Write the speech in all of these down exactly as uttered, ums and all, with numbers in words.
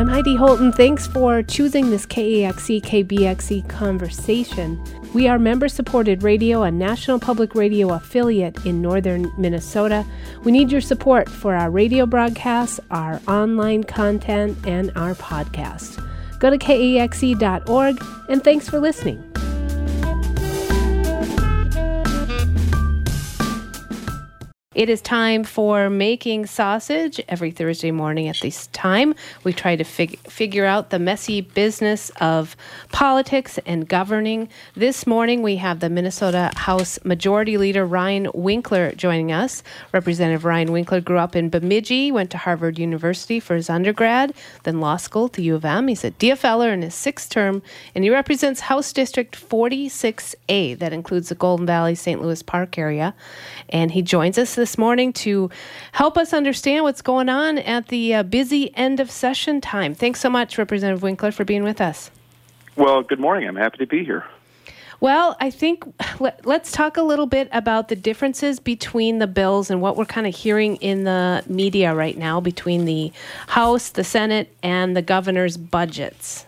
I'm Heidi Holton. Thanks for choosing this K A X E, K B X E conversation. We are member-supported radio, a National Public Radio affiliate in northern Minnesota. We need your support for our radio broadcasts, our online content, and our podcast. Go to K A X E dot org, and thanks for listening. It is time for Making Sausage. Every Thursday morning at this time, we try to fig- figure out the messy business of politics and governing. This morning, we have the Minnesota House Majority Leader Ryan Winkler joining us. Representative Ryan Winkler grew up in Bemidji, went to Harvard University for his undergrad, then law school at the U of M. He's a D F L er in his sixth term, and he represents House District forty-six A. That includes the Golden Valley, Saint Louis Park area. And he joins us this morning to help us understand what's going on at the uh, busy end of session time. Thanks so much, Representative Winkler, for being with us. Well, good morning. I'm happy to be here. Well, I think let, let's talk a little bit about the differences between the bills and what we're kind of hearing in the media right now between the House, the Senate, and the governor's budgets.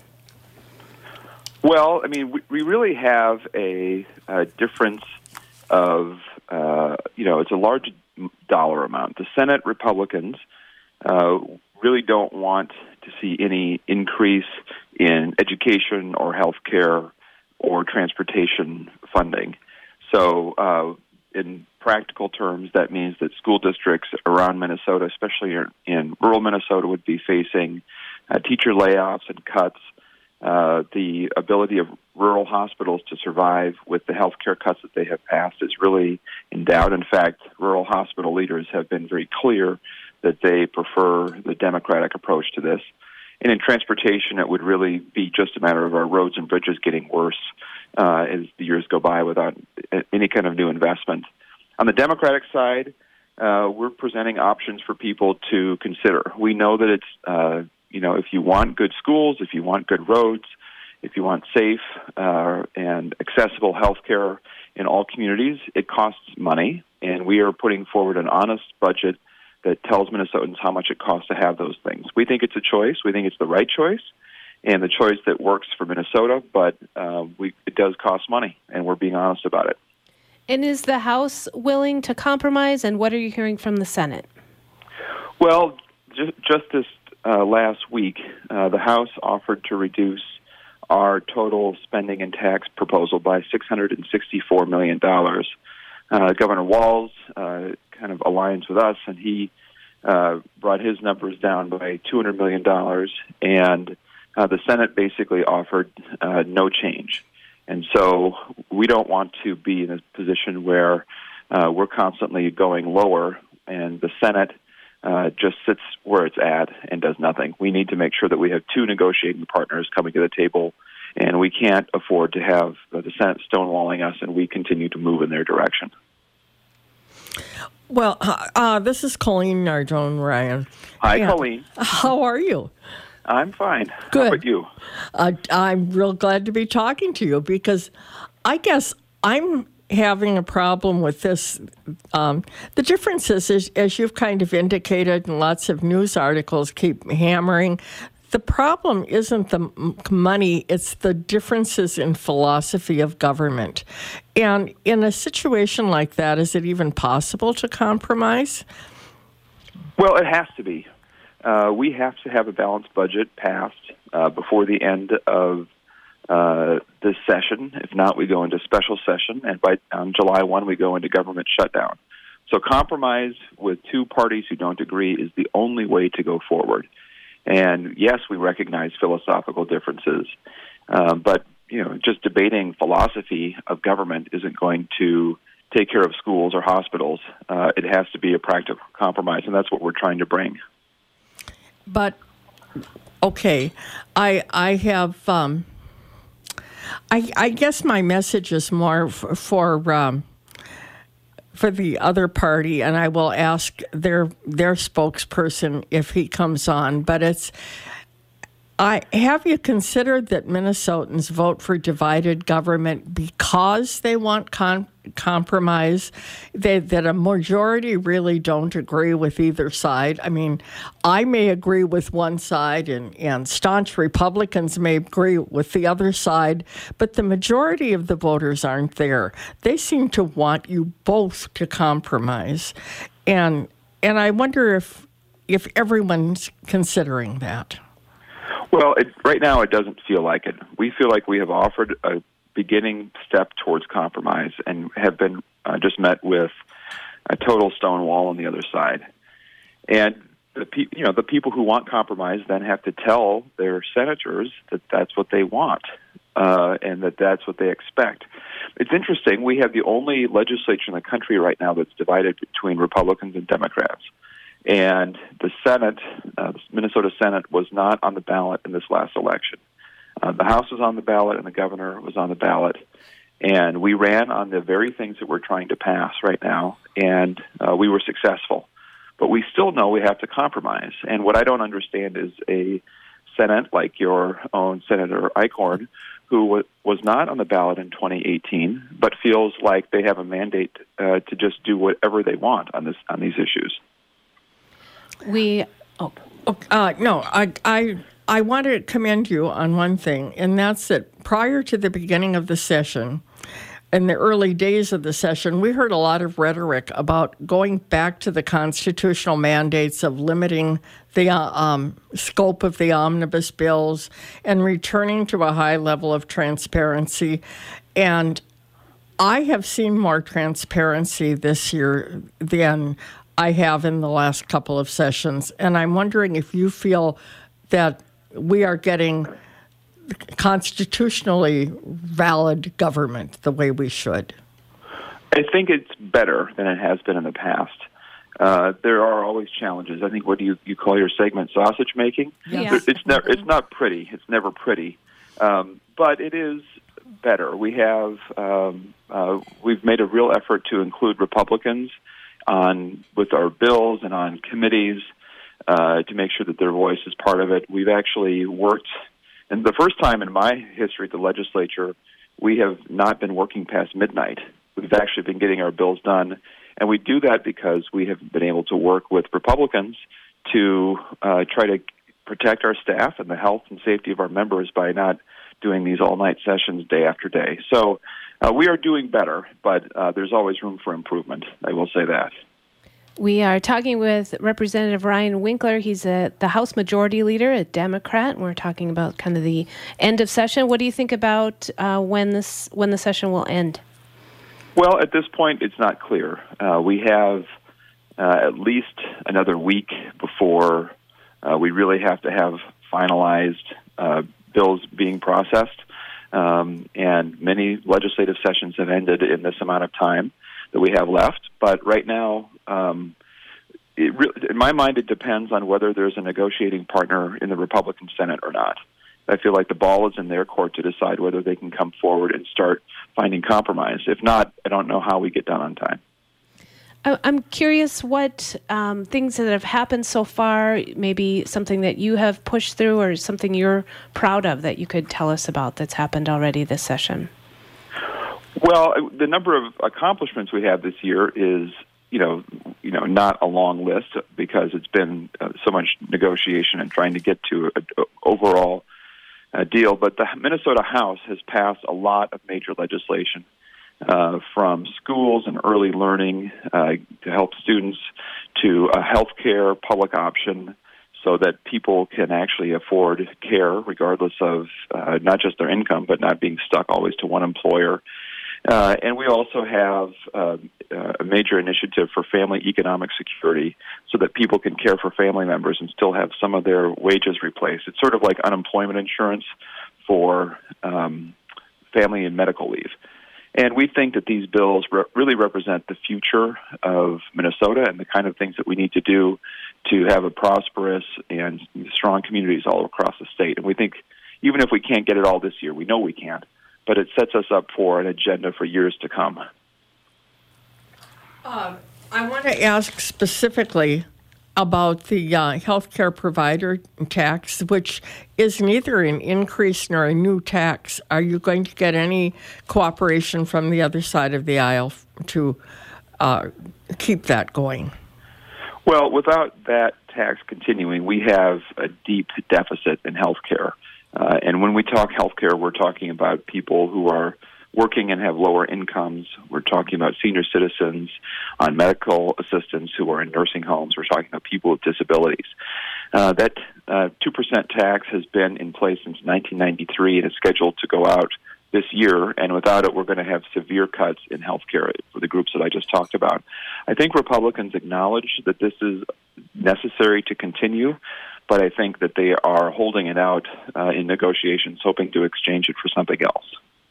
Well, I mean, we, we really have a, a difference of, uh, you know, it's a large dollar amount. The Senate Republicans uh, really don't want to see any increase in education or health care or transportation funding. So uh, in practical terms, that means that school districts around Minnesota, especially in rural Minnesota, would be facing uh, teacher layoffs and cuts. Uh, the ability of rural hospitals to survive with the health care cuts that they have passed is really in doubt. In fact, rural hospital leaders have been very clear that they prefer the Democratic approach to this. And in transportation, it would really be just a matter of our roads and bridges getting worse uh, as the years go by without any kind of new investment. On the Democratic side, uh, we're presenting options for people to consider. We know that it's uh, You know, if you want good schools, if you want good roads, if you want safe uh, and accessible health care in all communities, it costs money. And we are putting forward an honest budget that tells Minnesotans how much it costs to have those things. We think it's a choice. We think it's the right choice and the choice that works for Minnesota, but uh, we, it does cost money, and we're being honest about it. And is the House willing to compromise, and what are you hearing from the Senate? Well, just, just this Uh, last week, uh, the House offered to reduce our total spending and tax proposal by six hundred sixty-four million dollars. Uh, Governor Walz uh, kind of aligns with us, and he uh, brought his numbers down by two hundred million dollars, and uh, the Senate basically offered uh, no change. And so we don't want to be in a position where uh, we're constantly going lower, and the Senate Uh, just sits where it's at and does nothing. We need to make sure that we have two negotiating partners coming to the table, and we can't afford to have uh, the Senate stonewalling us, and we continue to move in their direction. Well, uh, this is Colleen Nardone, Ryan. Hi, yeah. Colleen. How are you? I'm fine. Good. How about you? Uh, I'm real glad to be talking to you because I guess I'm having a problem with this. Um, the difference is, is, as you've kind of indicated, and lots of news articles keep hammering, the problem isn't the money, it's the differences in philosophy of government. And in a situation like that, is it even possible to compromise? Well, it has to be. Uh, we have to have a balanced budget passed uh, before the end of Uh, this session. If not, we go into special session, and by on July first, we go into government shutdown. So compromise with two parties who don't agree is the only way to go forward. And yes, we recognize philosophical differences, um, but you know, just debating philosophy of government isn't going to take care of schools or hospitals. Uh, it has to be a practical compromise, and that's what we're trying to bring. But okay, I I have. Um I, I guess my message is more for for, um, for the other party, and I will ask their their spokesperson if he comes on. But it's I have you considered that Minnesotans vote for divided government because they want con- compromise? They, that a majority really don't agree with either side. I mean, I may agree with one side, and, and staunch Republicans may agree with the other side, but the majority of the voters aren't there. They seem to want you both to compromise, and and I wonder if if everyone's considering that. Well, it, right now it doesn't feel like it. We feel like we have offered a beginning step towards compromise and have been uh, just met with a total stone wall on the other side. And the pe- you know the people who want compromise then have to tell their senators that that's what they want uh, and that that's what they expect. It's interesting. We have the only legislature in the country right now that's divided between Republicans and Democrats. And the Senate, uh, the Minnesota Senate, was not on the ballot in this last election. Uh, the House was on the ballot, and the governor was on the ballot. And we ran on the very things that we're trying to pass right now, and uh, we were successful. But we still know we have to compromise. And what I don't understand is a Senate like your own Senator Eichhorn, who w- was not on the ballot in twenty eighteen, but feels like they have a mandate uh, to just do whatever they want on this on these issues. We, oh. Uh, no, I, I, I want to commend you on one thing, and that's that prior to the beginning of the session, in the early days of the session, we heard a lot of rhetoric about going back to the constitutional mandates of limiting the uh, um, scope of the omnibus bills and returning to a high level of transparency. And I have seen more transparency this year than I have in the last couple of sessions, and I'm wondering if you feel that we are getting constitutionally valid government the way we should. I think it's better than it has been in the past. Uh, there are always challenges. I think what do you, you call your segment sausage making? Yeah. It's never it's not pretty. It's never pretty, um, but it is better. We have um, uh, we've made a real effort to include Republicans on with our bills and on committees uh, to make sure that their voice is part of it. We've actually worked, and the first time in my history at the legislature, we have not been working past midnight. We've actually been getting our bills done, and we do that because we have been able to work with Republicans to uh, try to protect our staff and the health and safety of our members by not doing these all-night sessions day after day. So uh, we are doing better, but uh, there's always room for improvement. I will say that. We are talking with Representative Ryan Winkler. He's a, the House Majority Leader, a Democrat, and we're talking about kind of the end of session. What do you think about uh, when this when the session will end? Well, at this point, it's not clear. Uh, we have uh, at least another week before uh, we really have to have finalized uh, bills being processed, um, and many legislative sessions have ended in this amount of time that we have left. But right now, um, it re- in my mind, it depends on whether there's a negotiating partner in the Republican Senate or not. I feel like the ball is in their court to decide whether they can come forward and start finding compromise. If not, I don't know how we get done on time. I'm curious what um, things that have happened so far, maybe something that you have pushed through or something you're proud of that you could tell us about that's happened already this session. Well, the number of accomplishments we have this year is, you know, you know, not a long list because it's been uh, so much negotiation and trying to get to an overall uh, deal. But the Minnesota House has passed a lot of major legislation. Uh, from schools and early learning uh, to help students to a health care public option so that people can actually afford care regardless of uh, not just their income, but not being stuck always to one employer. Uh, and we also have uh, a major initiative for family economic security so that people can care for family members and still have some of their wages replaced. It's sort of like unemployment insurance for um, family and medical leave. And we think that these bills re- really represent the future of Minnesota and the kind of things that we need to do to have a prosperous and strong communities all across the state. And we think even if we can't get it all this year, we know we can't, but it sets us up for an agenda for years to come. Uh, I want to ask specifically about the uh, healthcare provider tax, which is neither an increase nor a new tax. Are you going to get any cooperation from the other side of the aisle to uh, keep that going? Well, without that tax continuing, we have a deep deficit in healthcare. Uh, and when we talk healthcare, we're talking about people who are working and have lower incomes. We're talking about senior citizens on medical assistance who are in nursing homes. We're talking about people with disabilities. Uh, that uh, two percent tax has been in place since nineteen ninety-three and is scheduled to go out this year, and without it, we're going to have severe cuts in health care for the groups that I just talked about. I think Republicans acknowledge that this is necessary to continue, but I think that they are holding it out uh, in negotiations, hoping to exchange it for something else.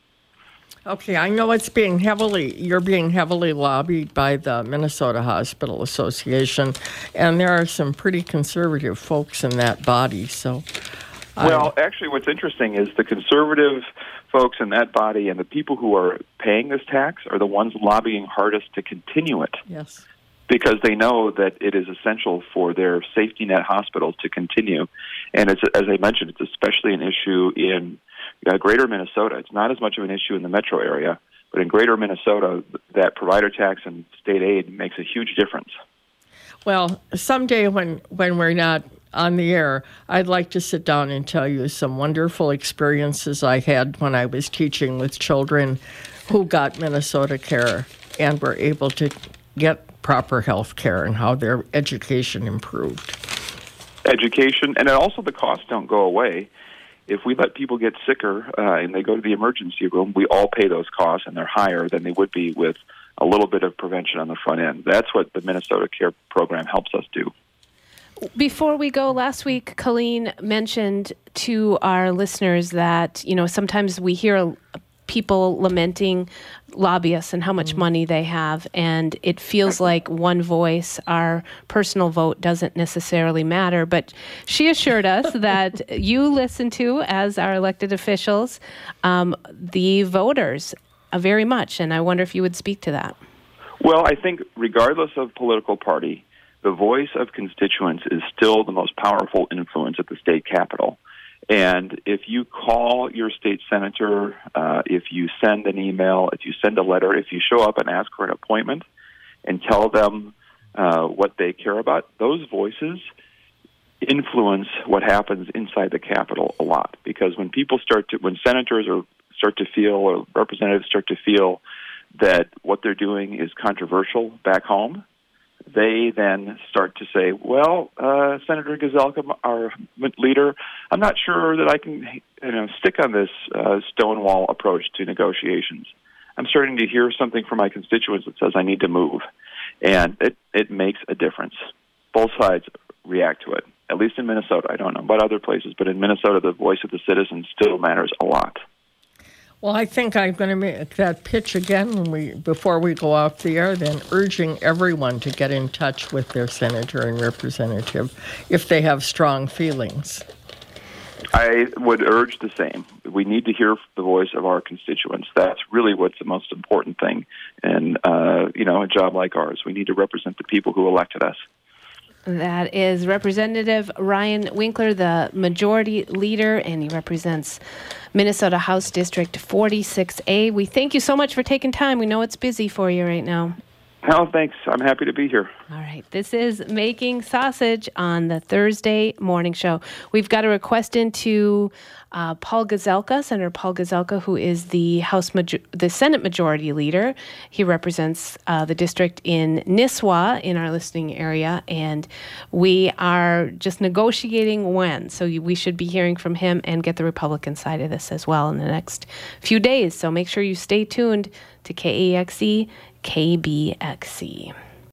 Okay, I know it's being heavily, you're being heavily lobbied by the Minnesota Hospital Association, and there are some pretty conservative folks in that body, so... Well, I... actually, what's interesting is the conservative folks in that body and the people who are paying this tax are the ones lobbying hardest to continue it. Yes. Because they know that it is essential for their safety net hospitals to continue. And it's, as I mentioned, it's especially an issue in uh, greater Minnesota. It's not as much of an issue in the metro area, but in greater Minnesota, that provider tax and state aid makes a huge difference. Well, someday when, when we're not on the air, I'd like to sit down and tell you some wonderful experiences I had when I was teaching with children who got Minnesota Care and were able to get proper health care and how their education improved. Education, and also the costs don't go away. If we let people get sicker uh, and they go to the emergency room, we all pay those costs, and they're higher than they would be with a little bit of prevention on the front end. That's what the Minnesota Care program helps us do. Before we go, last week, Colleen mentioned to our listeners that, you know, sometimes we hear people lamenting lobbyists and how much mm-hmm. money they have, and it feels like one voice, our personal vote, doesn't necessarily matter. But she assured us that you listen to, as our elected officials, um, the voters uh, very much, and I wonder if you would speak to that. Well, I think regardless of political party, the voice of constituents is still the most powerful influence at the state capitol. And if you call your state senator, uh, if you send an email, if you send a letter, if you show up and ask for an appointment and tell them uh, what they care about, those voices influence what happens inside the Capitol a lot. Because when people start to, when senators or start to feel, or representatives start to feel that what they're doing is controversial back home, they then start to say, well, uh, Senator Gazelka, our leader, I'm not sure that I can you know, stick on this uh, Stonewall approach to negotiations. I'm starting to hear something from my constituents that says I need to move. And it, it makes a difference. Both sides react to it, at least in Minnesota. I don't know about other places, but in Minnesota, the voice of the citizens still matters a lot. Well, I think I'm going to make that pitch again when we, before we go off the air, then urging everyone to get in touch with their senator and representative if they have strong feelings. I would urge the same. We need to hear the voice of our constituents. That's really what's the most important thing. And, uh, you know, a job like ours, we need to represent the people who elected us. That is Representative Ryan Winkler, the majority leader, and he represents Minnesota House District forty-six A. We thank you so much for taking time. We know it's busy for you right now. Oh, thanks. I'm happy to be here. All right. This is Making Sausage on the Thursday Morning Show. We've got a request into uh, Paul Gazelka, Senator Paul Gazelka, who is the House, Major- the Senate Majority Leader. He represents uh, the district in Nisswa in our listening area, and we are just negotiating when. So we should be hearing from him and get the Republican side of this as well in the next few days. So make sure you stay tuned to K A X E, K B X C.